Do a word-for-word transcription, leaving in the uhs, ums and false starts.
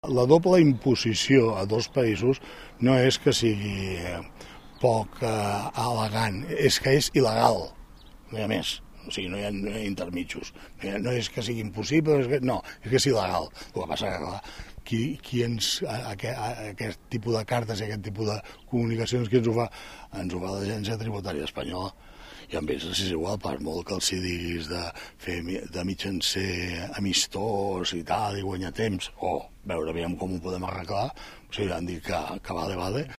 La doble imposició a dos països no és que sigui poc eh, elegant, és que és il·legal, no hi ha més. O sigui, no hi ha, no hi ha intermitjos. No, hi ha, no és que sigui impossible, és que, no, és que és il·legal. El que passa que, clar, qui, qui ens, a, a, a, aquest tipus de cartes i aquest tipus de comunicacions, qui ens ho fa? Ens ho fa l'Agència Tributària Espanyola. I amb ells és igual, per molt que els hi diguis de fer de mitjancer amistós i tal, i guanyar temps, o veure aviam com ho podem arreglar, o sigui, han dit que, que vale, vale.